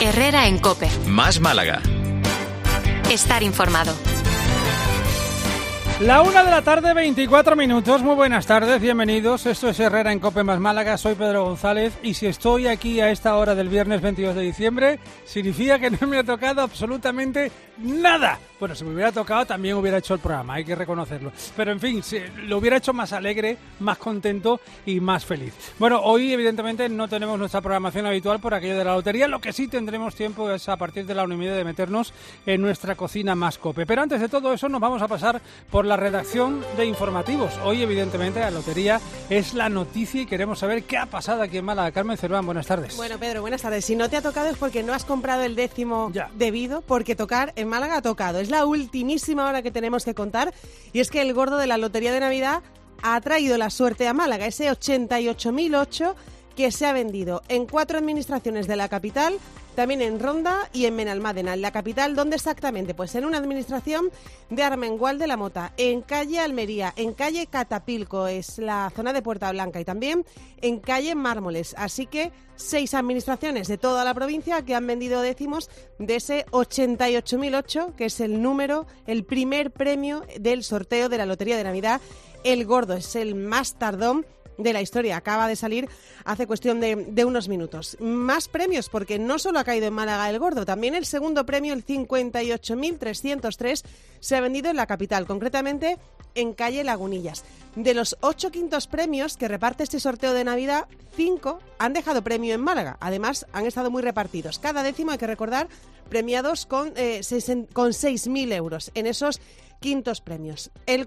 Herrera en COPE. Más Málaga. Estar informado. La 1:00 PM, 24 minutos. Muy buenas tardes, bienvenidos. Esto es Herrera en COPE Más Málaga. Soy Pedro González y si estoy aquí a esta hora del viernes 22 de diciembre, significa que no me ha tocado absolutamente nada. Bueno, si me hubiera tocado también hubiera hecho el programa, hay que reconocerlo. Pero en fin, lo hubiera hecho más alegre, más contento y más feliz. Bueno, hoy evidentemente no tenemos nuestra programación habitual por aquello de la lotería. Lo que sí tendremos tiempo es a partir de la 1:30 de meternos en nuestra cocina más COPE. Pero antes de todo eso nos vamos a pasar por la redacción de informativos. Hoy evidentemente la lotería es la noticia y queremos saber qué ha pasado aquí en Málaga. Carmen Cerván, buenas tardes. Bueno, Pedro, buenas tardes. Si no te ha tocado es porque no has comprado el décimo debido, porque tocar en Málaga ha tocado. Es la ultimísima hora que tenemos que contar y es que el gordo de la Lotería de Navidad ha traído la suerte a Málaga, ese 88.008 que se ha vendido en 4 administraciones de la capital, también en Ronda y en Benalmádena. En la capital, ¿dónde exactamente? Pues en una administración de Armengual de la Mota, en calle Almería, en calle Catapilco, es la zona de Puerta Blanca, y también en calle Mármoles. Así que 6 administraciones de toda la provincia que han vendido décimos de ese 88.008, que es el número, el primer premio del sorteo de la Lotería de Navidad. El gordo es el más tardón de la historia, acaba de salir hace cuestión de unos minutos. Más premios, porque no solo ha caído en Málaga el gordo, también el segundo premio, el 58.303, se ha vendido en la capital, concretamente en calle Lagunillas. De los 8 quintos premios que reparte este sorteo de Navidad, 5 han dejado premio en Málaga. Además, han estado muy repartidos. Cada décimo, hay que recordar, premiados con 6.000 euros en esos quintos premios. El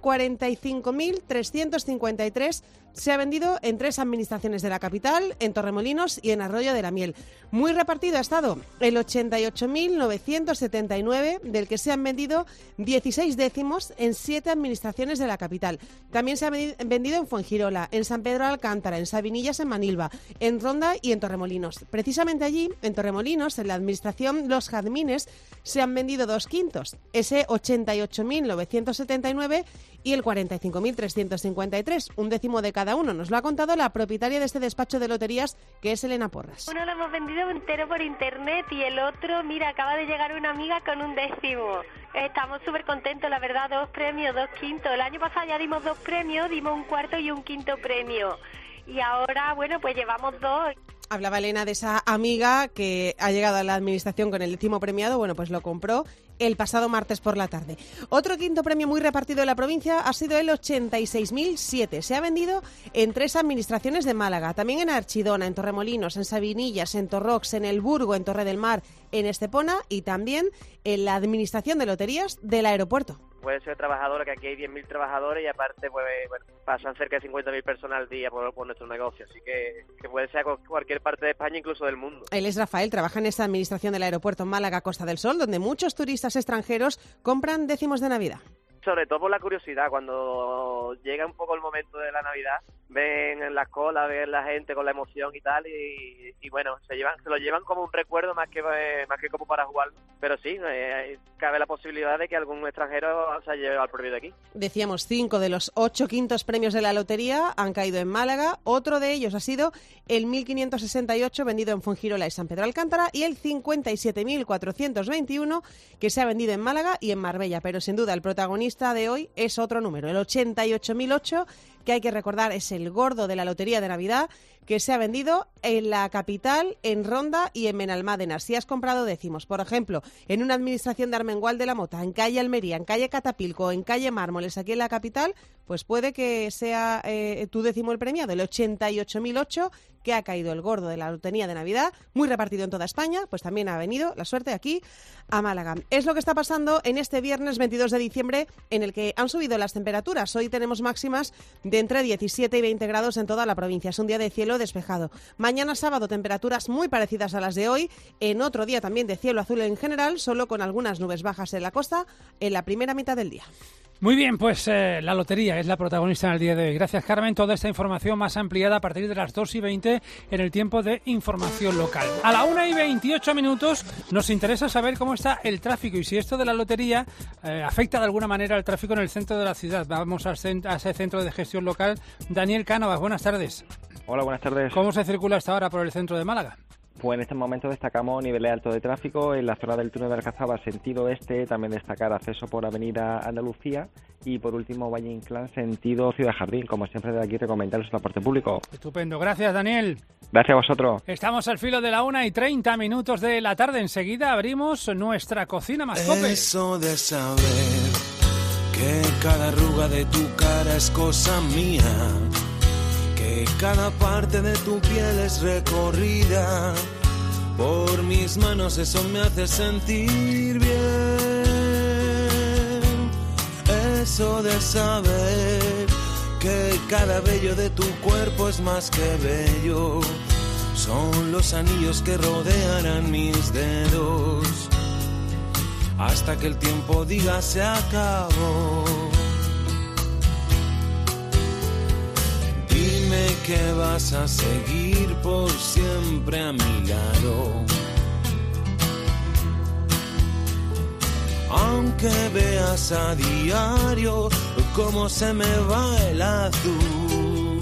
45.353 se ha vendido en 3 administraciones de la capital, en Torremolinos y en Arroyo de la Miel. Muy repartido ha estado el 88.979, del que se han vendido 16 décimos en 7 administraciones de la capital. También se ha vendido en Fuengirola, en San Pedro de Alcántara, en Sabinillas, en Manilva, en Ronda y en Torremolinos. Precisamente allí, en Torremolinos, en la administración Los Jazmines, se han vendido 2 quintos, ese 88.979 y el 45.353, un décimo de cada uno. Nos lo ha contado la propietaria de este despacho de loterías, que es Elena Porras. Uno lo hemos vendido entero por internet y el otro, mira, acaba de llegar una amiga con un décimo. Estamos súper contentos, la verdad, 2 premios, 2 quintos. El año pasado ya dimos 2 premios, dimos un cuarto y un quinto premio. Y ahora, bueno, pues llevamos 2. Hablaba Elena de esa amiga que ha llegado a la administración con el décimo premiado. Bueno, pues lo compró el pasado martes por la tarde. Otro quinto premio muy repartido en la provincia ha sido el 86.007. Se ha vendido en 3 administraciones de Málaga, también en Archidona, en Torremolinos, en Sabinillas, en Torrox, en El Burgo, en Torre del Mar, en Estepona y también en la administración de loterías del aeropuerto. Puede ser trabajadora, que aquí hay 10.000 trabajadores y aparte pues, bueno, pasan cerca de 50.000 personas al día por nuestro negocio, así que puede ser cualquier parte de España, incluso del mundo. Él es Rafael, trabaja en esa administración del aeropuerto Málaga Costa del Sol, donde muchos turistas extranjeros compran décimos de Navidad. Sobre todo por la curiosidad, cuando llega un poco el momento de la Navidad, ven las colas, ven la gente con la emoción y tal, y bueno, se lo llevan como un recuerdo más que como para jugar. Pero sí, cabe la posibilidad de que algún extranjero se lleve al premio de aquí. Decíamos, 5 de los 8 quintos premios de la lotería han caído en Málaga. Otro de ellos ha sido el 1.568 vendido en Fuengirola y San Pedro Alcántara y el 57.421 que se ha vendido en Málaga y en Marbella. Pero sin duda el protagonista de hoy es otro número, el 88.008, que hay que recordar es el gordo de la Lotería de Navidad, que se ha vendido en la capital, en Ronda y en Benalmádena. Si has comprado décimos, por ejemplo, en una administración de Armengual de la Mota, en calle Almería, en calle Catapilco, en calle Mármoles, aquí en la capital, pues puede que sea tu décimo el premiado, el 88.008, que ha caído el gordo de la Lotería de Navidad, muy repartido en toda España, pues también ha venido la suerte aquí a Málaga. Es lo que está pasando en este viernes 22 de diciembre, en el que han subido las temperaturas. Hoy tenemos máximas de entre 17 y 20 grados en toda la provincia. Es un día de cielo despejado. Mañana sábado, temperaturas muy parecidas a las de hoy. En otro día también de cielo azul en general, solo con algunas nubes bajas en la costa en la primera mitad del día. Muy bien, pues la lotería es la protagonista en el día de hoy. Gracias, Carmen. Toda esta información más ampliada a partir de las 2:20 en el tiempo de información local. A la 1:28 nos interesa saber cómo está el tráfico y si esto de la lotería afecta de alguna manera al tráfico en el centro de la ciudad. Vamos a ese centro de gestión local. Daniel Cánovas, buenas tardes. Hola, buenas tardes. ¿Cómo se circula hasta ahora por el centro de Málaga? Pues en este momento destacamos niveles altos de tráfico en la zona del túnel de Alcazaba, sentido este, también destacar acceso por Avenida Andalucía y por último Valle Inclán, sentido Ciudad Jardín. Como siempre de aquí recomendar el transporte público. Estupendo, gracias Daniel. Gracias a vosotros. Estamos al filo de la 1:30 de la tarde. Enseguida abrimos nuestra cocina más COPE. Eso de saber que cada arruga de tu cara es cosa mía, que cada parte de tu piel es recorrida por mis manos, eso me hace sentir bien. Eso de saber que cada vello de tu cuerpo es más que bello, son los anillos que rodearán mis dedos hasta que el tiempo diga se acabó. Dime que vas a seguir por siempre a mi lado, aunque veas a diario cómo se me va el azul.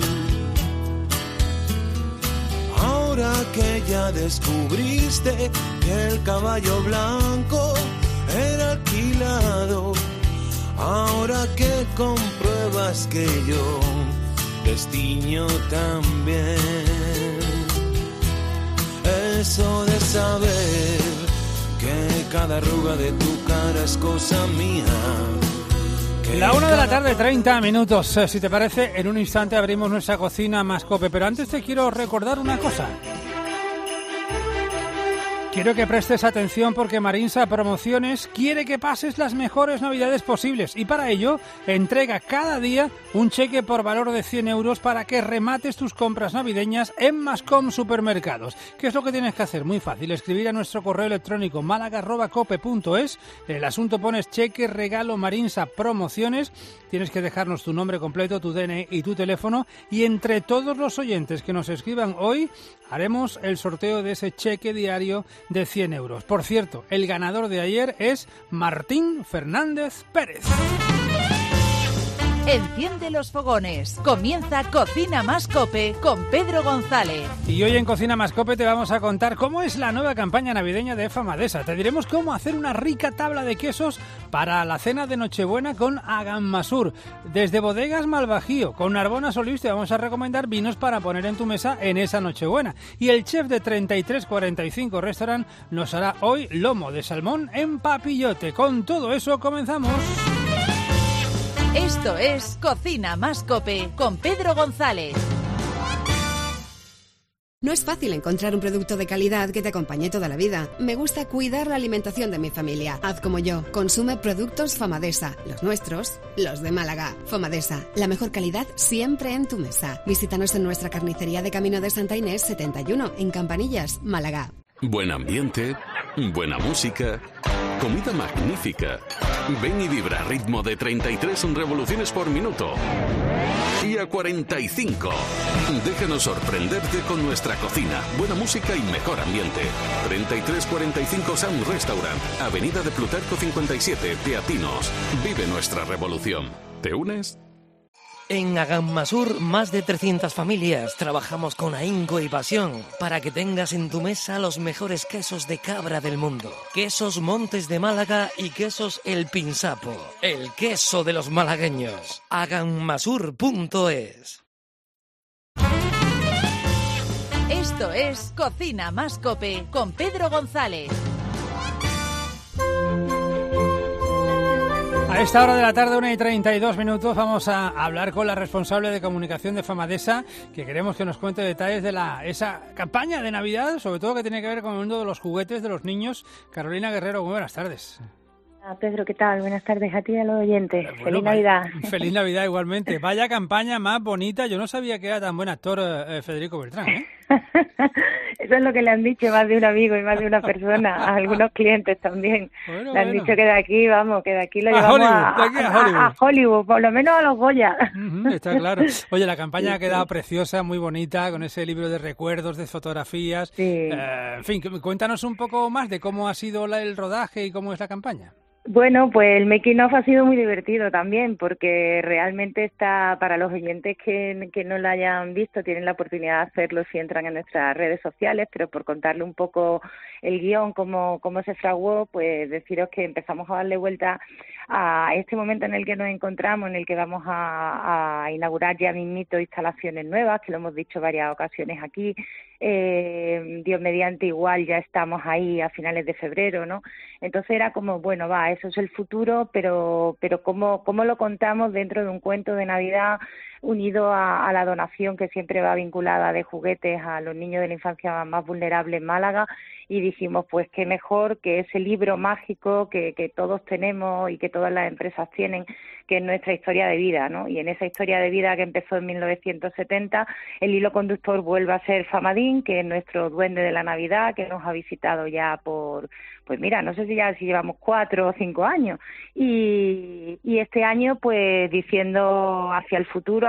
Ahora que ya descubriste que el caballo blanco era alquilado, ahora que compruebas que yo destino también, eso de saber que cada arruga de tu cara es cosa mía. La 1:30 Si te parece, en un instante abrimos nuestra cocina más COPE, pero antes te quiero recordar una cosa. Quiero que prestes atención porque Marinsa Promociones quiere que pases las mejores navidades posibles y para ello entrega cada día un cheque por valor de 100 euros para que remates tus compras navideñas en Mascom Supermercados. ¿Qué es lo que tienes que hacer? Muy fácil, escribir a nuestro correo electrónico malaga@cope.es. En el asunto pones cheque regalo Marinsa Promociones. Tienes que dejarnos tu nombre completo, tu DNI y tu teléfono y entre todos los oyentes que nos escriban hoy haremos el sorteo de ese cheque diario de 100 euros. Por cierto, el ganador de ayer es Martín Fernández Pérez. Enciende los fogones. Comienza Cocina Más COPE con Pedro González. Y hoy en Cocina Más COPE te vamos a contar cómo es la nueva campaña navideña de Famadesa. Te diremos cómo hacer una rica tabla de quesos para la cena de Nochebuena con Agammasur. Desde Bodegas Malvajío, con Narbona Solís te vamos a recomendar vinos para poner en tu mesa en esa Nochebuena. Y el chef de 3345 Restaurant nos hará hoy lomo de salmón en papillote. Con todo eso comenzamos. Esto es Cocina Más COPE con Pedro González. No es fácil encontrar un producto de calidad que te acompañe toda la vida. Me gusta cuidar la alimentación de mi familia. Haz como yo. Consume productos Famadesa. Los nuestros, los de Málaga. Famadesa. La mejor calidad siempre en tu mesa. Visítanos en nuestra carnicería de Camino de Santa Inés 71, en Campanillas, Málaga. Buen ambiente, buena música, comida magnífica. Ven y vibra a ritmo de 33 revoluciones por minuto. Y a 45. Déjanos sorprenderte con nuestra cocina, buena música y mejor ambiente. 3345 Sound Restaurant, Avenida de Plutarco 57, Teatinos. Vive nuestra revolución. ¿Te unes? En Agammasur, más de 300 familias. Trabajamos con ahínco y pasión para que tengas en tu mesa los mejores quesos de cabra del mundo. Quesos Montes de Málaga y quesos El Pinsapo. El queso de los malagueños. Agammasur.es. Esto es Cocina Más COPE con Pedro González. A esta hora de la tarde, 1:32, vamos a hablar con la responsable de comunicación de Famadesa, que queremos que nos cuente detalles de esa campaña de Navidad, sobre todo que tiene que ver con el mundo de los juguetes de los niños. Carolina Guerrero, muy buenas tardes. Pedro, ¿qué tal? Buenas tardes a ti y a los oyentes. Bueno, Feliz Navidad. Feliz Navidad igualmente. Vaya campaña más bonita. Yo no sabía que era tan buen actor Federico Beltrán, ¿eh? Eso es lo que le han dicho más de un amigo y más de una persona, a algunos clientes también. Le han dicho que de aquí, vamos, que de aquí lo llevamos a Hollywood, por lo menos a los Goya. Está claro. Oye, la campaña ha quedado preciosa, muy bonita, con ese libro de recuerdos, de fotografías. Sí. En fin, cuéntanos un poco más de cómo ha sido el rodaje y cómo es la campaña. Bueno, pues el making of ha sido muy divertido también, porque realmente está, para los oyentes que no lo hayan visto, tienen la oportunidad de hacerlo si entran en nuestras redes sociales, pero por contarle un poco el guión, cómo se fraguó, pues deciros que empezamos a darle vuelta a este momento en el que nos encontramos, en el que vamos a inaugurar ya mismito instalaciones nuevas, que lo hemos dicho varias ocasiones aquí. Dios mediante, igual ya estamos ahí a finales de febrero, ¿no? Entonces era como, bueno, eso es el futuro, pero cómo lo contamos dentro de un cuento de Navidad unido a la donación que siempre va vinculada de juguetes a los niños de la infancia más vulnerable en Málaga, y dijimos, pues qué mejor que ese libro mágico que todos tenemos y que todas las empresas tienen, que es nuestra historia de vida, ¿no? Y en esa historia de vida que empezó en 1970, el hilo conductor vuelve a ser Famadín, que es nuestro duende de la Navidad, que nos ha visitado ya pues mira, no sé si llevamos 4 o 5 años, y este año pues diciendo hacia el futuro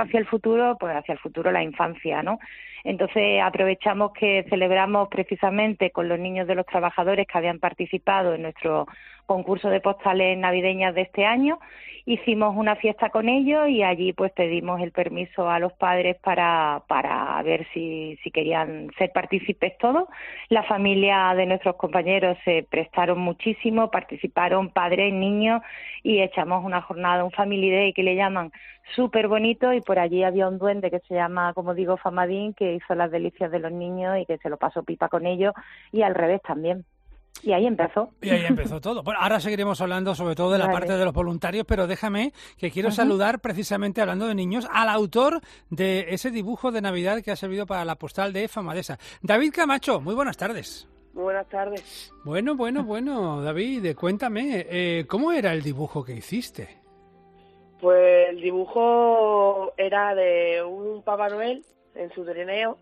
la infancia, ¿no? Entonces aprovechamos que celebramos precisamente con los niños de los trabajadores que habían participado en nuestro concurso de postales navideñas de este año. Hicimos una fiesta con ellos y allí pues pedimos el permiso a los padres para ver si querían ser partícipes todos. La familia de nuestros compañeros se prestaron muchísimo, participaron padres, niños, y echamos una jornada, un Family Day que le llaman, súper bonito, y por allí había un duende que se llama, como digo, Famadín, que hizo las delicias de los niños y que se lo pasó pipa con ellos, y al revés también. Y ahí empezó. Y ahí empezó todo. Bueno, ahora seguiremos hablando sobre todo de la parte de los voluntarios, pero déjame que quiero saludar, precisamente hablando de niños, al autor de ese dibujo de Navidad que ha servido para la postal de Famadesa. David Camacho, muy buenas tardes. Muy buenas tardes. Bueno, David, cuéntame, ¿cómo era el dibujo que hiciste? Pues el dibujo era de un Papá Noel en su trineo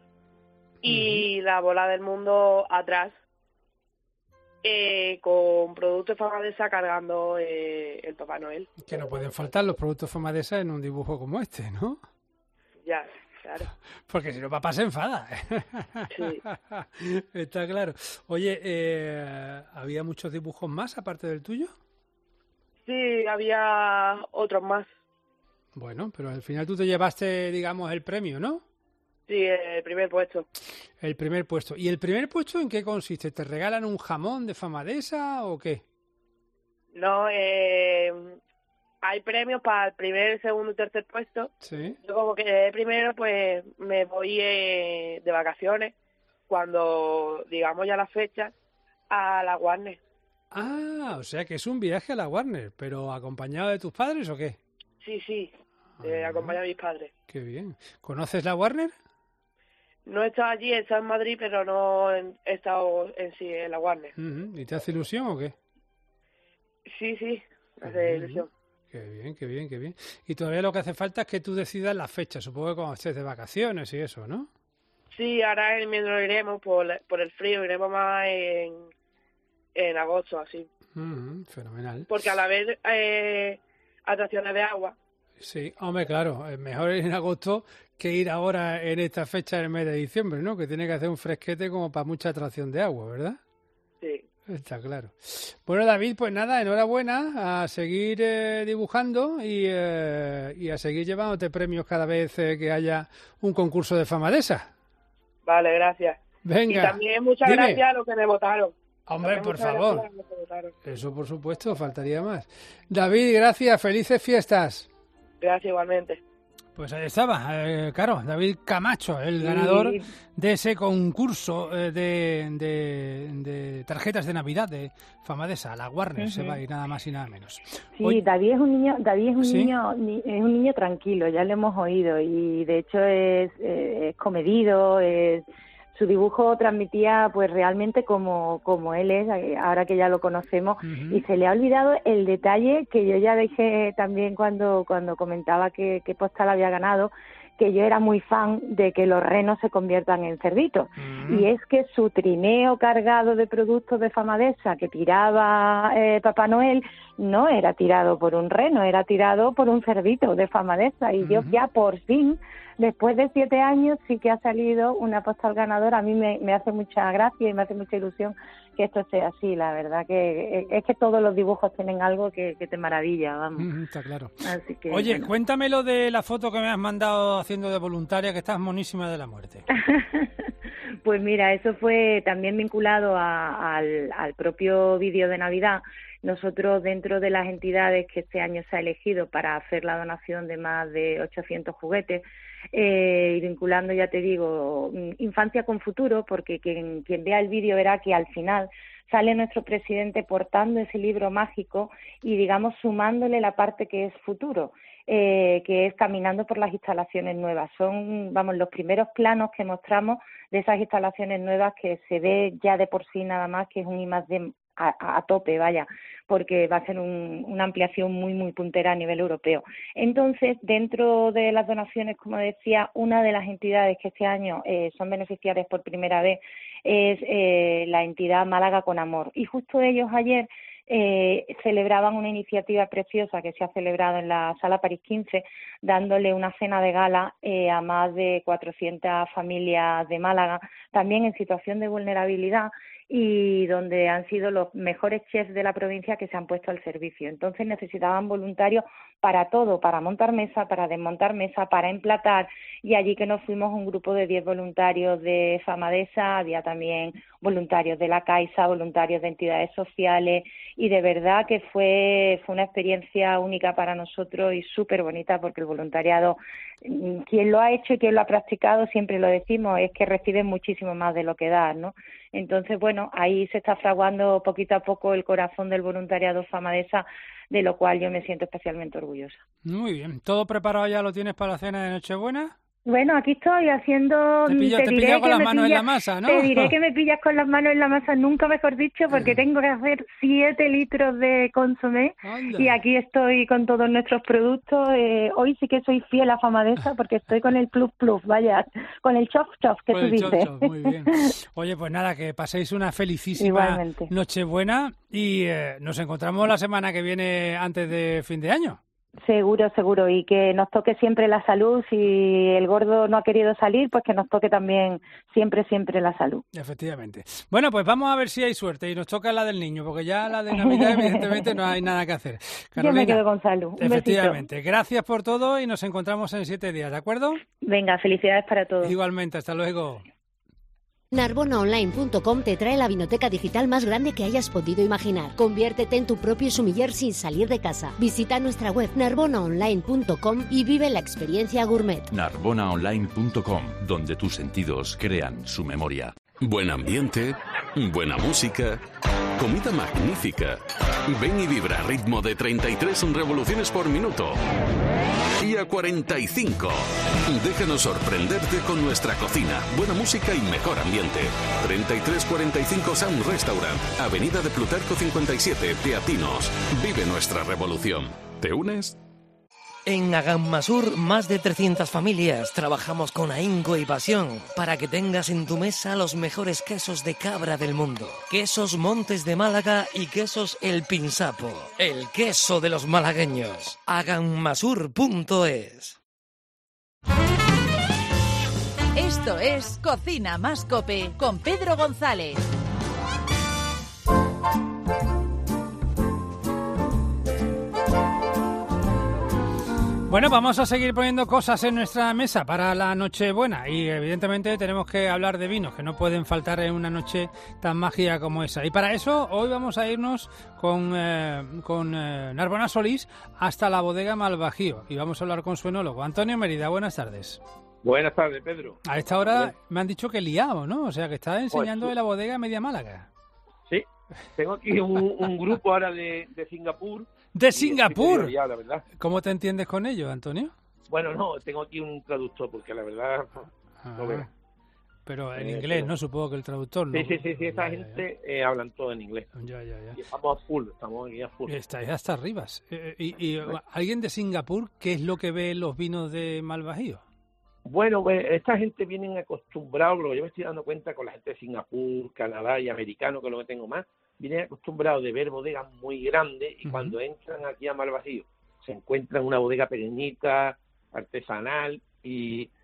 y la bola del mundo atrás, con productos Famadesa cargando el Papá Noel. Que no pueden faltar los productos Famadesa en un dibujo como este, ¿no? Ya, claro. Porque si no, papá se enfada. Sí. Está claro. Oye, ¿había muchos dibujos más aparte del tuyo? Sí, había otros más. Bueno, pero al final tú te llevaste, digamos, el premio, ¿no? Sí, el primer puesto. El primer puesto. ¿Y el primer puesto en qué consiste? ¿Te regalan un jamón de Famadesa o qué? No, hay premios para el primer, segundo y tercer puesto. Sí. Yo como que primero, pues me voy de vacaciones, cuando digamos ya la fecha, a la Warner. Ah, o sea que es un viaje a la Warner, pero ¿acompañado de tus padres o qué? Sí, acompañado de mis padres. Qué bien. ¿Conoces la Warner? No he estado allí, he estado en Madrid, pero no he estado en la Warner. ¿Y te hace ilusión o qué? Sí, me hace ilusión. Qué bien. Y todavía lo que hace falta es que tú decidas la fecha, supongo que cuando estés de vacaciones y eso, ¿no? Sí, ahora mientras iremos por el frío, iremos más en agosto, así. Fenomenal. Porque al haber atracciones de agua. Sí, hombre, claro, es mejor ir en agosto que ir ahora en esta fecha del mes de diciembre, ¿no? Que tiene que hacer un fresquete como para mucha atracción de agua, ¿verdad? Sí. Está claro. Bueno, David, pues nada, enhorabuena, a seguir dibujando y a seguir llevándote premios cada vez que haya un concurso de Famadesa. Vale, gracias. Venga. Y también muchas gracias a los que me votaron. Hombre, por favor. Eso por supuesto, faltaría más. David, gracias, felices fiestas. Gracias igualmente. Pues ahí estaba, claro, David Camacho, el ganador de ese concurso de tarjetas de Navidad de Famadesa, a la Warner se va y nada más y nada menos. Sí, David es un niño tranquilo, ya lo hemos oído, y de hecho es comedido, su dibujo transmitía pues realmente como él es, ahora que ya lo conocemos, y se le ha olvidado el detalle que yo ya dije también cuando comentaba que postal había ganado, que yo era muy fan de que los renos se conviertan en cerditos, y es que su trineo cargado de productos de Famadesa que tiraba Papá Noel no era tirado por un reno, era tirado por un cerdito de Famadesa, y yo ya por fin después de 7 años sí que ha salido una postal ganadora. A mí me hace mucha gracia y me hace mucha ilusión que esto sea así. La verdad que es que todos los dibujos tienen algo que te maravilla, vamos. Está claro. Así que, oye, bueno. cuéntamelo de la foto que me has mandado haciendo de voluntaria, que estás monísima de la muerte. Pues mira, eso fue también vinculado al propio vídeo de Navidad. Nosotros, dentro de las entidades que este año se ha elegido para hacer la donación de más de 800 juguetes, y vinculando, ya te digo, infancia con futuro, porque quien vea el vídeo verá que al final sale nuestro presidente portando ese libro mágico y, digamos, sumándole la parte que es futuro, que es caminando por las instalaciones nuevas. Son, vamos, los primeros planos que mostramos de esas instalaciones nuevas, que se ve ya de por sí nada más que es un I+D a tope, vaya, porque va a ser una ampliación muy, muy puntera a nivel europeo. Entonces, dentro de las donaciones, como decía, una de las entidades que este año son beneficiarias por primera vez es la entidad Málaga con Amor. Y justo ellos ayer celebraban una iniciativa preciosa que se ha celebrado en la Sala París 15, dándole una cena de gala a más de 400 familias de Málaga, también en situación de vulnerabilidad, y donde han sido los mejores chefs de la provincia que se han puesto al servicio. Entonces necesitaban voluntarios para todo, para montar mesa, para desmontar mesa, para emplatar, y allí que nos fuimos un grupo de 10 voluntarios de Famadesa, había también voluntarios de la Caixa, voluntarios de entidades sociales, y de verdad que fue una experiencia única para nosotros y súper bonita, porque el voluntariado, quien lo ha hecho y quien lo ha practicado, siempre lo decimos, es que recibe muchísimo más de lo que da, ¿no? Entonces, bueno, ahí se está fraguando poquito a poco el corazón del voluntariado Famadesa, de lo cual yo me siento especialmente orgullosa. Muy bien. ¿Todo preparado ya lo tienes para la cena de Nochebuena? Bueno, aquí estoy haciendo... Te pillo con las manos en la masa, ¿no? Te diré que me pillas con las manos en la masa, nunca mejor dicho, porque tengo que hacer 7 litros de consomé. Anda. Y aquí estoy con todos nuestros productos. Hoy sí que soy fiel a Famadesa porque estoy con el plus plus, vaya, con el chof chof que tú dices. Chof, muy bien. Oye, pues nada, que paséis una felicísima Igualmente. Nochebuena y nos encontramos la semana que viene antes de fin de año. Seguro, seguro, y que nos toque siempre la salud. Si el gordo no ha querido salir, pues que nos toque también siempre la salud. Efectivamente. Bueno, pues vamos a ver si hay suerte y nos toca la del niño, porque ya la de Navidad evidentemente no hay nada que hacer. Carolina, yo me quedo con salud. Un efectivamente. besito. Gracias por todo y nos encontramos en 7 días, ¿de acuerdo? Venga, felicidades para todos. Igualmente, hasta luego. Narbonaonline.com te trae la vinoteca digital más grande que hayas podido imaginar. Conviértete en tu propio sumiller sin salir de casa. Visita nuestra web narbonaonline.com y vive la experiencia gourmet. Narbonaonline.com, donde tus sentidos crean su memoria. Buen ambiente, buena música, comida magnífica. Ven y vibra a ritmo de 33 revoluciones por minuto. Y a 45. Déjanos sorprenderte con nuestra cocina, buena música y mejor ambiente. 3345 Sound Restaurant, Avenida de Plutarco 57, Teatinos. Vive nuestra revolución. ¿Te unes? En Agammasur, más de 300 familias. Trabajamos con ahínco y pasión para que tengas en tu mesa los mejores quesos de cabra del mundo. Quesos Montes de Málaga y quesos El Pinsapo. El queso de los malagueños. Agammasur.es. Esto es Cocina Más Cope con Pedro González. Bueno, vamos a seguir poniendo cosas en nuestra mesa para la Nochebuena y evidentemente tenemos que hablar de vinos que no pueden faltar en una noche tan mágica como esa. Y para eso hoy vamos a irnos con Narbona Solís hasta la bodega Malvajío y vamos a hablar con su enólogo. Antonio Mérida, buenas tardes. Buenas tardes, Pedro. A esta hora me han dicho que liado, ¿no? O sea, que está enseñando Pues, de la bodega Media Málaga. Sí, tengo aquí un grupo ahora de Singapur. ¿De Singapur? Ya, la verdad. ¿Cómo te entiendes con ellos, Antonio? Bueno, no, tengo aquí un traductor porque la verdad no veo. Pero en inglés, ¿no? Supongo que el traductor, ¿no? Sí, esta gente hablan todo en inglés. Ya. Y estamos aquí a full. Estáis hasta arriba. Y ¿alguien de Singapur qué es lo que ve en los vinos de Malvajío? Bueno, pues esta gente vienen acostumbrados, lo que yo me estoy dando cuenta con la gente de Singapur, Canadá y americano, que es lo que tengo más, vienen acostumbrados de ver bodegas muy grandes y cuando entran aquí a Malvajío se encuentran una bodega pequeñita, artesanal y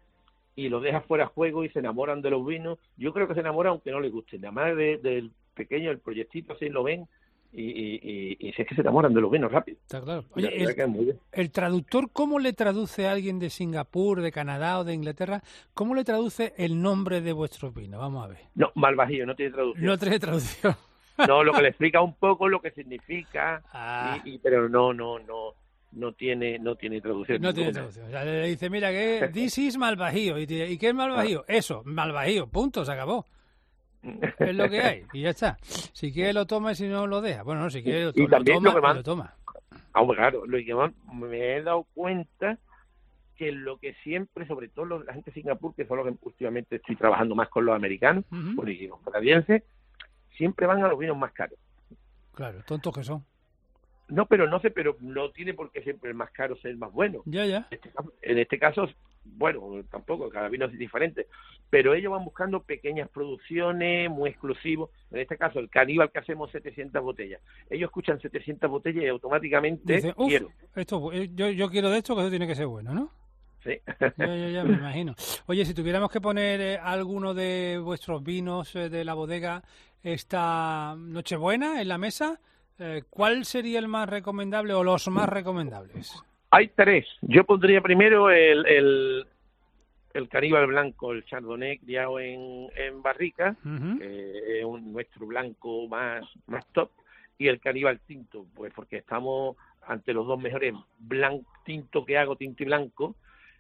y lo dejas fuera de juego y se enamoran de los vinos. Yo creo que se enamoran aunque no les guste. Nada más del pequeño, el proyectito, así lo ven y si es que se enamoran de los vinos rápido. Está claro. Oye, el traductor, ¿cómo le traduce a alguien de Singapur, de Canadá o de Inglaterra? ¿Cómo le traduce el nombre de vuestros vinos? Vamos a ver. No, Malvajío, no tiene traducción. No tiene traducción. No, lo que le explica un poco lo que significa, pero no tiene traducción. No tiene traducción. O sea, le dice, mira, que this is Malvajío. ¿Y qué es Malvajío? Eso, Malvajío, punto, se acabó. Es lo que hay, y ya está. Si quiere lo toma y si no lo deja. Bueno, no, si quiere lo toma. Claro, lo que más me he dado cuenta que lo que siempre, sobre todo la gente de Singapur, que son los que últimamente estoy trabajando más con los americanos, y los canadienses, siempre van a los vinos más caros. Claro, tontos que son. No, pero no tiene por qué siempre el más caro ser el más bueno. Ya. En este caso, bueno, tampoco, cada vino es diferente, pero ellos van buscando pequeñas producciones, muy exclusivos. En este caso, el Caníbal, que hacemos 700 botellas. Ellos escuchan 700 botellas y automáticamente dicen, quiero. Yo quiero de esto, que eso tiene que ser bueno, ¿no? Sí. Ya me imagino. Oye, si tuviéramos que poner alguno de vuestros vinos de la bodega esta Nochebuena en la mesa, ¿cuál sería el más recomendable o los más recomendables? Hay 3. Yo pondría primero el Caníbal blanco, el Chardonnay criado en barrica, que es nuestro blanco más top, y el Caníbal tinto, pues porque estamos ante los dos mejores tinto que hago, tinto y blanco,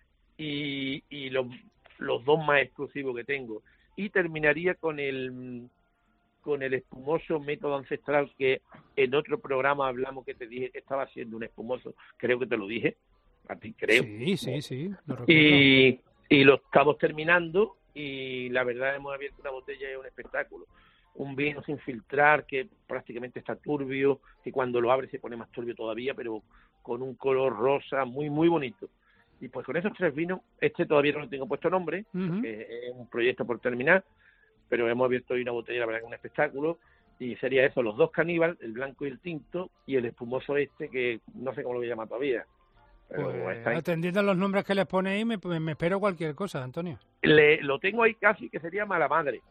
y los dos más exclusivos que tengo. Y terminaría con el espumoso método ancestral, que en otro programa hablamos, que te dije que estaba haciendo un espumoso, creo que te lo dije, a ti creo. Sí, lo recuerdo. Y lo estamos terminando, y la verdad hemos abierto una botella y es un espectáculo. Un vino sin filtrar, que prácticamente está turbio, que cuando lo abres se pone más turbio todavía, pero con un color rosa muy, muy bonito. Y pues con esos 3 vinos, todavía no le tengo puesto nombre, que es un proyecto por terminar, pero hemos abierto hoy una botella, la verdad que es un espectáculo, y sería eso, los 2 Caníbal, el blanco y el tinto, y el espumoso que no sé cómo lo voy a llamar todavía. Pero pues, atendiendo a los nombres que les ponéis, me espero cualquier cosa, Antonio. Lo tengo ahí casi, que sería Mala Madre.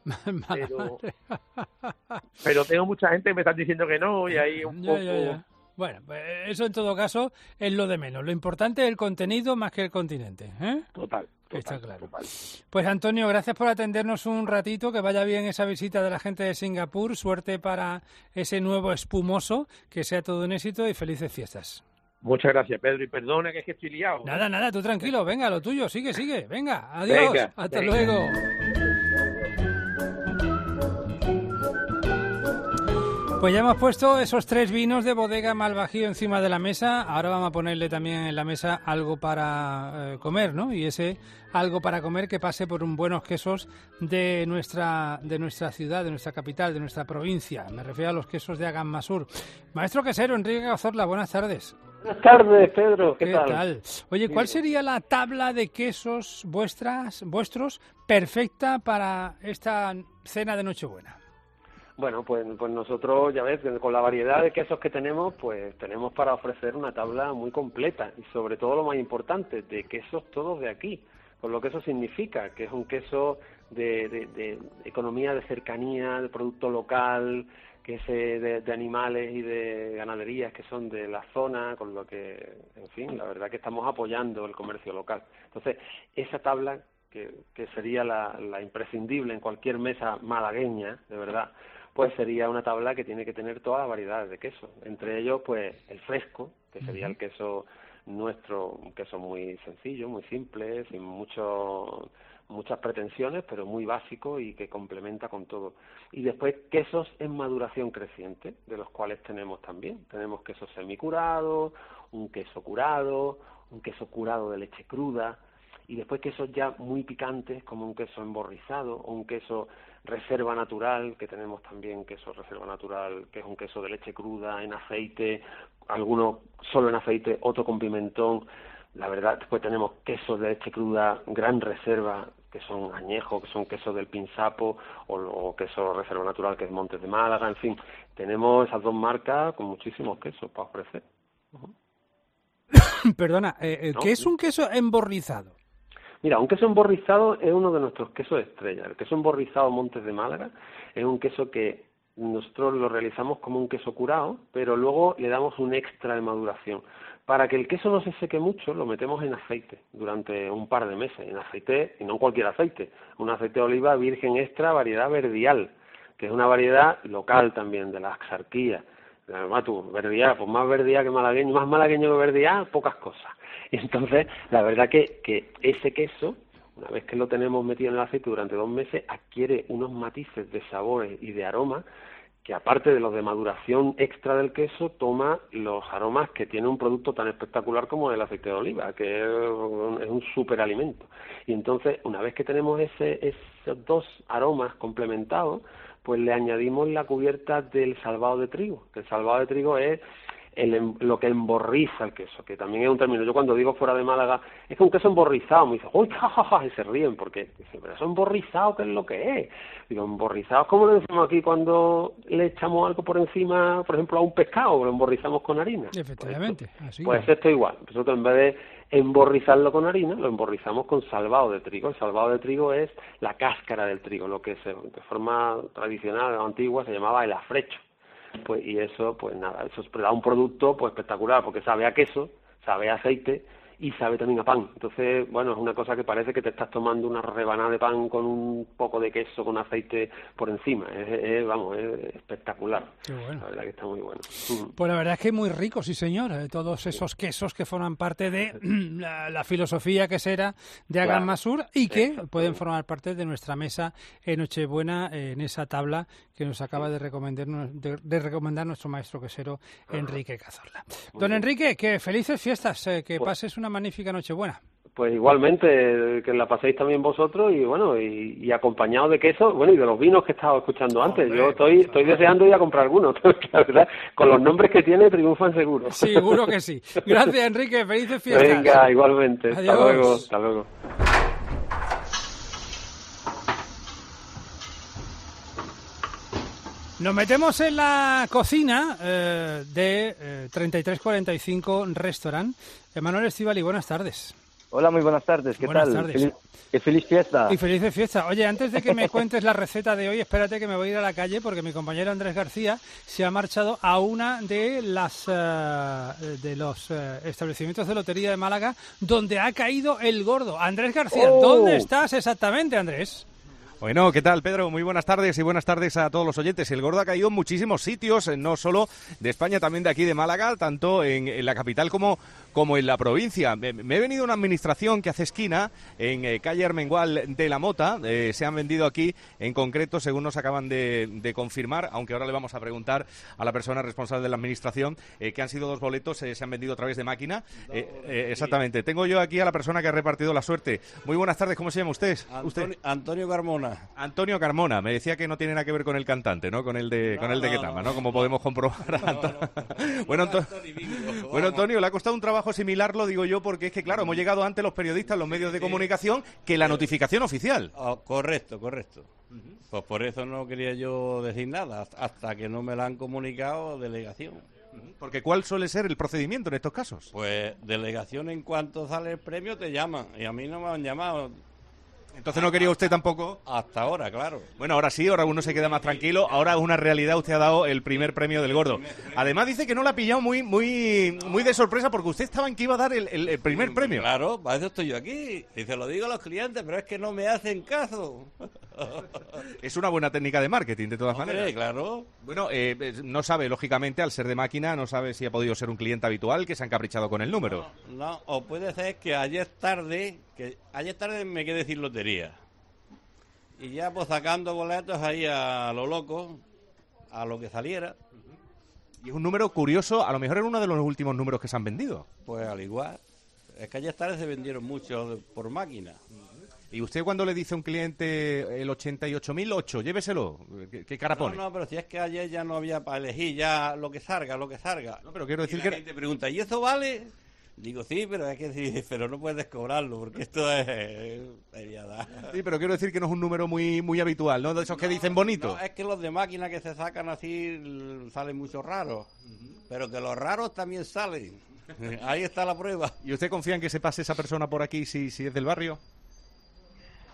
Pero tengo mucha gente que me están diciendo que no, y ahí un poco... Ya. Bueno, pues eso en todo caso es lo de menos. Lo importante es el contenido más que el continente, ¿eh? Total. Está claro. Pues Antonio, gracias por atendernos un ratito, que vaya bien esa visita de la gente de Singapur, suerte para ese nuevo espumoso, que sea todo un éxito y felices fiestas. Muchas gracias, Pedro, y perdona que es que estoy liado. Nada, tú tranquilo, venga, lo tuyo, sigue, venga, adiós, hasta luego. Pues ya hemos puesto esos 3 vinos de bodega Malvajío encima de la mesa. Ahora vamos a ponerle también en la mesa algo para comer, ¿no? Y ese algo para comer que pase por un buenos quesos de nuestra ciudad, de nuestra capital, de nuestra provincia. Me refiero a los quesos de Agammasur. Maestro quesero, Enrique Cazorla, buenas tardes. Buenas tardes, Pedro. ¿Qué tal? Oye, ¿cuál sería la tabla de quesos vuestros perfecta para esta cena de Nochebuena? Bueno, pues nosotros, ya ves, con la variedad de quesos que tenemos, pues tenemos para ofrecer una tabla muy completa y sobre todo lo más importante, de quesos todos de aquí, con lo que eso significa, que es un queso de economía de cercanía, de producto local, que es de animales y de ganaderías que son de la zona, con lo que, en fin, la verdad que estamos apoyando el comercio local. Entonces, esa tabla, que sería la imprescindible en cualquier mesa malagueña, de verdad, pues sería una tabla que tiene que tener todas las variedades de queso. Entre ellos, pues, el fresco, que sería el queso nuestro, un queso muy sencillo, muy simple, sin muchas pretensiones, pero muy básico y que complementa con todo. Y después quesos en maduración creciente, de los cuales tenemos también. Tenemos queso semicurado, un queso curado de leche cruda, y después quesos ya muy picantes, como un queso emborrizado o un queso reserva natural, que tenemos también queso reserva natural, que es un queso de leche cruda en aceite, algunos solo en aceite, otro con pimentón. La verdad, después tenemos quesos de leche cruda gran reserva, que son añejos, que son quesos del Pinsapo, o queso reserva natural, que es Montes de Málaga. En fin, tenemos esas 2 marcas con muchísimos quesos para ofrecer. Perdona, ¿qué es un queso emborrizado? Mira, un queso emborrizado es uno de nuestros quesos estrella. El queso emborrizado Montes de Málaga es un queso que nosotros lo realizamos como un queso curado, pero luego le damos un extra de maduración. Para que el queso no se seque mucho, lo metemos en aceite durante un par de meses. En aceite, y no en cualquier aceite, un aceite de oliva virgen extra, variedad verdial, que es una variedad local también, de la Axarquía. Además tú, Verdiá, pues más Verdiá que malagueño, más malagueño que Verdiá, pocas cosas. Y entonces, la verdad que ese queso, una vez que lo tenemos metido en el aceite durante 2 meses, adquiere unos matices de sabores y de aromas que, aparte de los de maduración extra del queso, toma los aromas que tiene un producto tan espectacular como el aceite de oliva, que es un superalimento. Y entonces, una vez que tenemos esos 2 aromas complementados, pues le añadimos la cubierta del salvado de trigo, que el salvado de trigo es lo que emborriza el queso, que también es un término. Yo cuando digo fuera de Málaga, es que un queso emborrizado, me dicen, ¡uy, jajaja! Y se ríen, porque dicen, pero eso emborrizado, ¿qué es lo que es? Digo, emborrizado, ¿cómo le decimos aquí cuando le echamos algo por encima, por ejemplo, a un pescado, lo emborrizamos con harina? Efectivamente, así. Pues esto igual, nosotros en vez de emborrizarlo con harina, lo emborrizamos con salvado de trigo. El salvado de trigo es la cáscara del trigo, lo que de forma tradicional o antigua se llamaba el afrecho. Pues y eso, pues nada, eso da un producto pues espectacular, porque sabe a queso, sabe a aceite y sabe también a pan. Entonces, bueno, es una cosa que parece que te estás tomando una rebanada de pan con un poco de queso, con aceite por encima. Es espectacular. Qué bueno. La verdad que está muy bueno. Pues la verdad es que es muy rico, sí señor, todos esos quesos que forman parte de la filosofía quesera de Agam Masur y que pueden formar parte de nuestra mesa en Nochebuena, en esa tabla que nos acaba de recomendar nuestro maestro quesero Enrique Cazorla. Don Enrique, que felices fiestas, que pases una magnífica Nochebuena. Pues igualmente, que la paséis también vosotros y bueno, y acompañado de queso, bueno, y de los vinos que he estado escuchando antes. Hombre, yo estoy deseando ir a comprar algunos, la verdad, con los nombres que tiene triunfan seguro. Seguro que sí. Gracias, Enrique, felices fiestas. Venga, igualmente. Adiós. Hasta luego. Nos metemos en la cocina de 3345 Restaurant. Emanuel Estíbaliz, buenas tardes. Hola, muy buenas tardes. ¿Qué buenas tal? Tardes. Feliz fiesta. Y felices fiestas. Oye, antes de que me cuentes la receta de hoy, espérate que me voy a ir a la calle porque mi compañero Andrés García se ha marchado a una de los establecimientos de lotería de Málaga donde ha caído el gordo. Andrés García, ¿dónde estás exactamente, Andrés? Bueno, ¿qué tal, Pedro? Muy buenas tardes y buenas tardes a todos los oyentes. El gordo ha caído en muchísimos sitios, no solo de España, también de aquí de Málaga, tanto en la capital como en la provincia. Me he venido a una administración que hace esquina en calle Armengual de la Mota. Se han vendido aquí, en concreto, según nos acaban de confirmar, aunque ahora le vamos a preguntar a la persona responsable de la administración, que han sido 2 boletos, se han vendido a través de máquina. Exactamente. Tengo yo aquí a la persona que ha repartido la suerte. Muy buenas tardes, ¿cómo se llama usted? Antonio Carmona. Antonio Carmona, me decía que no tiene nada que ver con el cantante, ¿no? Con el de Guetama, ¿no? Como podemos comprobar. Bueno, Antonio, le ha costado un trabajo asimilarlo, digo yo, porque es que, claro, hemos llegado antes los periodistas, los medios de comunicación, que la notificación oficial. Correcto. Pues por eso no quería yo decir nada, hasta que no me la han comunicado delegación. Porque ¿cuál suele ser el procedimiento en estos casos? Pues delegación, en cuanto sale el premio te llaman, y a mí no me han llamado. Entonces no quería usted tampoco. Hasta ahora, claro. Bueno, ahora sí, ahora uno se queda más tranquilo. Ahora es una realidad, usted ha dado el primer premio del gordo. Además dice que no la ha pillado muy de sorpresa porque usted estaba en que iba a dar el primer premio. Claro, para eso estoy yo aquí. Y se lo digo a los clientes, pero es que no me hacen caso. Es una buena técnica de marketing, de todas maneras. Claro. Bueno, no sabe, lógicamente, al ser de máquina, no sabe si ha podido ser un cliente habitual que se ha encaprichado con el número. No, o puede ser que ayer tarde me quedé sin lotería. Y ya pues sacando boletos ahí a lo loco, a lo que saliera. Y es un número curioso, a lo mejor era uno de los últimos números que se han vendido. Pues al igual. Es que ayer tarde se vendieron muchos por máquina. ¿Y usted cuando le dice a un cliente el 88.008, lléveselo? ¿Qué cara pone? No, pero si es que ayer ya no había para elegir, ya lo que salga. No, pero quiero decir y la gente pregunta, ¿y eso vale? Digo, sí, pero es que sí, pero no puedes cobrarlo, porque esto es... Sí, pero quiero decir que no es un número muy habitual, ¿no? De esos que dicen bonito. No, es que los de máquina que se sacan así salen muchos raros, pero que los raros también salen. Ahí está la prueba. ¿Y usted confía en que se pase esa persona por aquí si es del barrio?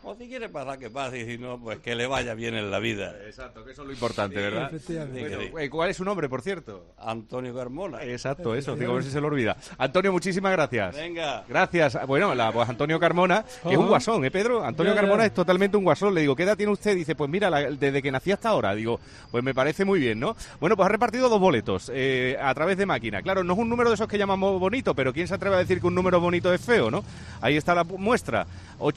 O si quiere pasar, que pase, y si no, pues que le vaya bien en la vida. Exacto, que eso es lo importante, ¿verdad? Efectivamente. Bueno, ¿cuál es su nombre, por cierto? Antonio Carmona. Exacto, eso, digo, a ver si se lo olvida. Antonio, muchísimas gracias. Venga. Gracias. Bueno, pues Antonio Carmona, que es un guasón, Pedro? Antonio Carmona es totalmente un guasón. Le digo, ¿qué edad tiene usted? Dice, pues mira, desde que nací hasta ahora. Digo, pues me parece muy bien, ¿no? Bueno, pues ha repartido 2 boletos a través de máquina. Claro, no es un número de esos que llamamos bonito, pero ¿quién se atreve a decir que un número bonito es feo, no? Ahí está la muestra.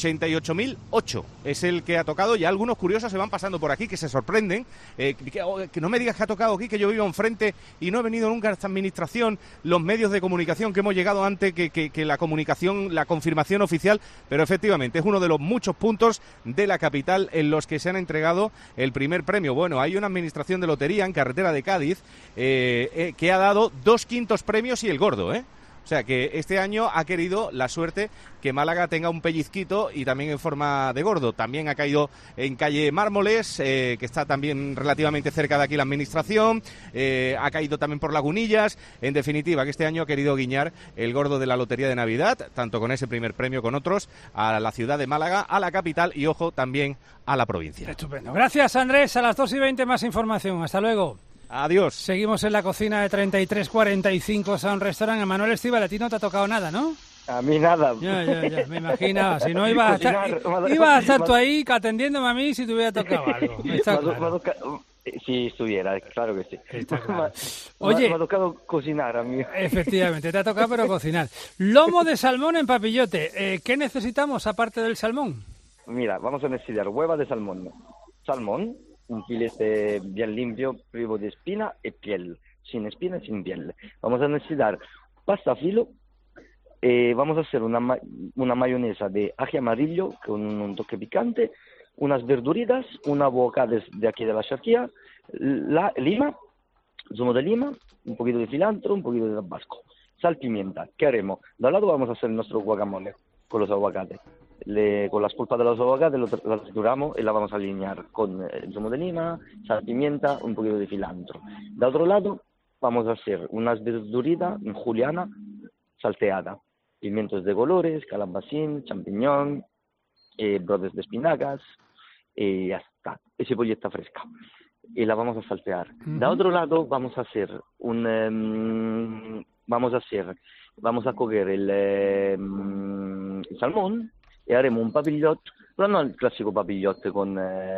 88.008 es el que ha tocado. Ya algunos curiosos se van pasando por aquí que se sorprenden. Que no me digas que ha tocado aquí, que yo vivo enfrente y no he venido nunca a esta administración, los medios de comunicación que hemos llegado antes que la comunicación, la confirmación oficial, pero efectivamente es uno de los muchos puntos de la capital en los que se han entregado el primer premio. Bueno, hay una administración de lotería en carretera de Cádiz que ha dado 2 quintos premios y el gordo, O sea que este año ha querido la suerte que Málaga tenga un pellizquito y también en forma de gordo. También ha caído en calle Mármoles, que está también relativamente cerca de aquí la administración. Ha caído también por Lagunillas. En definitiva, que este año ha querido guiñar el gordo de la Lotería de Navidad, tanto con ese primer premio con otros, a la ciudad de Málaga, a la capital y, ojo, también a la provincia. Estupendo. Gracias, Andrés. A las 2:20 más información. Hasta luego. Adiós. Seguimos en la cocina de 3345 Sound Restaurant. A Manuel Estíbal, a ti no te ha tocado nada, ¿no? A mí nada. Ya, me imaginaba. Si no, ibas a estar tú ahí atendiéndome a mí si te hubiera tocado algo. Está claro. Si estuviera, claro que sí. Está claro. Oye, me ha tocado cocinar a mí. Efectivamente, te ha tocado pero cocinar. Lomo de salmón en papillote. ¿Qué necesitamos aparte del salmón? Mira, vamos a necesitar huevas de salmón. Salmón, un filete bien limpio, privo de espina y piel. Sin espina y sin piel. Vamos a necesitar pasta filo. Vamos a hacer una mayonesa de ají amarillo con un toque picante, unas verduritas, una boca de aquí de la charquía, lima, zumo de lima, un poquito de cilantro, un poquito de tabasco, sal, pimienta. ¿Qué haremos? De un lado vamos a hacer nuestro guacamole con los aguacates. Con las pulpas de los aguacates la trituramos y la vamos a alinear con el zumo de lima, sal, pimienta, un poquito de cilantro. De otro lado vamos a hacer unas verduritas en juliana salteada, pimientos de colores, calabacín, champiñón, brotes de espinacas, y ya está, y cebolleta fresca. Y la vamos a saltear. De otro lado vamos a hacer vamos a coger el salmón y haremos un papillot, pero no el clásico papillot con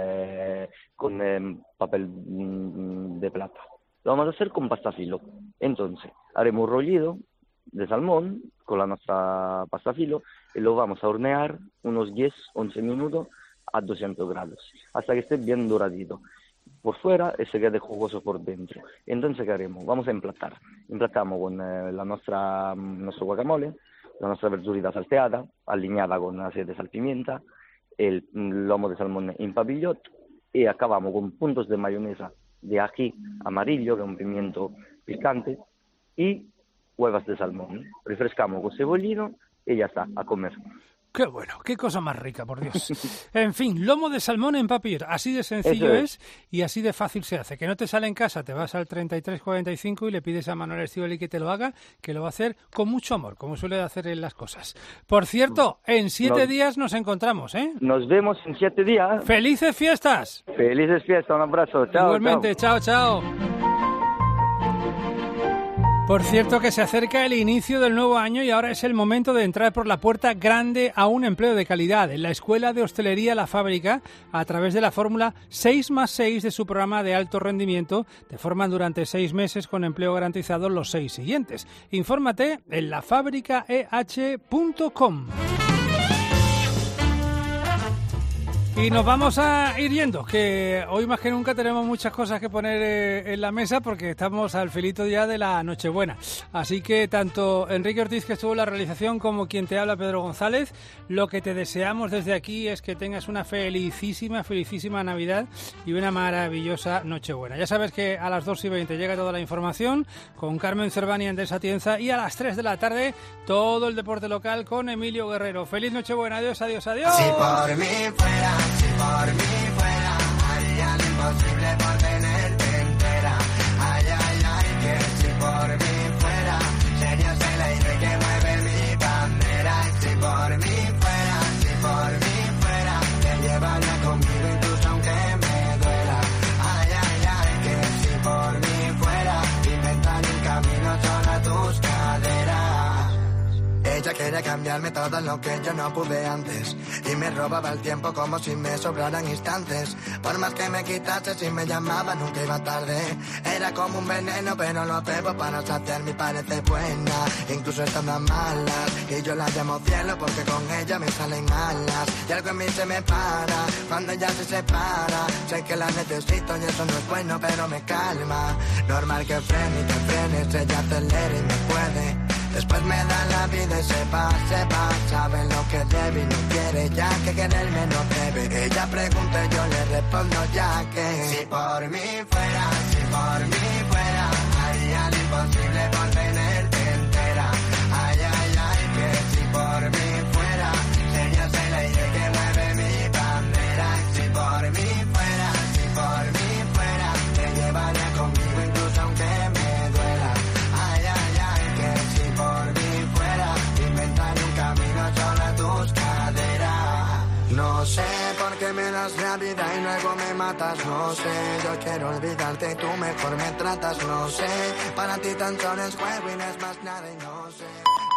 papel de plata. Lo vamos a hacer con pasta filo. Entonces, haremos un rollido de salmón con la nuestra pasta filo y lo vamos a hornear unos 10-11 minutos a 200 grados, hasta que esté bien doradito por fuera y se quede jugoso por dentro. Entonces, ¿qué haremos? Vamos a emplatar. Emplatamos con nuestro guacamole, la nuestra verdurita salteada, aliñada con aceite, sal, pimienta, el lomo de salmón en papillot, y acabamos con puntos de mayonesa de ají amarillo, que es un pimiento picante, y huevas de salmón. Refrescamos con cebollino y ya está, a comer. Qué bueno, qué cosa más rica, por Dios. En fin, lomo de salmón en papir, así de sencillo es y así de fácil se hace. Que no te sale en casa, te vas al 3345 y le pides a Manuel Estíbal que te lo haga, que lo va a hacer con mucho amor, como suele hacer en las cosas. Por cierto, en 7 días nos encontramos, ¿eh? Nos vemos en 7 días. ¡Felices fiestas! ¡Felices fiestas! Un abrazo. Chao. Igualmente, chao. Por cierto que se acerca el inicio del nuevo año y ahora es el momento de entrar por la puerta grande a un empleo de calidad en la Escuela de Hostelería La Fábrica a través de la fórmula 6+6 de su programa de alto rendimiento. Te forman durante 6 meses con empleo garantizado los 6 siguientes. Infórmate en lafabricaeh.com. Y nos vamos a ir yendo, que hoy más que nunca tenemos muchas cosas que poner en la mesa porque estamos al filito ya de la Nochebuena. Así que tanto Enrique Ortiz, que estuvo en la realización, como quien te habla, Pedro González, lo que te deseamos desde aquí es que tengas una felicísima Navidad y una maravillosa Nochebuena. Ya sabes que a las 2:20 llega toda la información con Carmen Cervani y Andrés Atienza, y a las 3 de la tarde todo el deporte local con Emilio Guerrero. ¡Feliz Nochebuena! Adiós. Si por mí fuera, haría lo imposible por tenerte entera. Ay, que si por mí fuera, sería el aire que mueve mi bandera. Si por mí fuera, que quiere cambiarme todo lo que yo no pude antes. Y me robaba el tiempo como si me sobraran instantes. Por más que me quitase, si me llamaba nunca iba tarde. Era como un veneno, pero lo bebo para saciar mi parece buena. Incluso estando malas, y yo la llamo cielo porque con ella me salen alas. Y algo en mí se me para cuando ella se separa. Sé que la necesito y eso no es bueno, pero me calma. Normal que frene y que frenes, ella acelera y me puede. Después me da la vida y se va, sabe lo que debe y no quiere ya que quererme no debe. Ella pregunta y yo le respondo ya que si por mí fuera, haría lo imposible por tenerte entera. Ay, ay, ay, que si por mí fuera, serías el aire que mueve mi bandera. Si por mí fuera, te llevaría conmigo incluso aunque me duela. Ay, ay, ay, que si por mí fuera, inventaré un camino solo a tus caderas. No sé por qué me das la vida y luego me matas, no sé. Yo quiero olvidarte y tú mejor me tratas, no sé. Para ti tan solo es juego y no es más nada y no sé.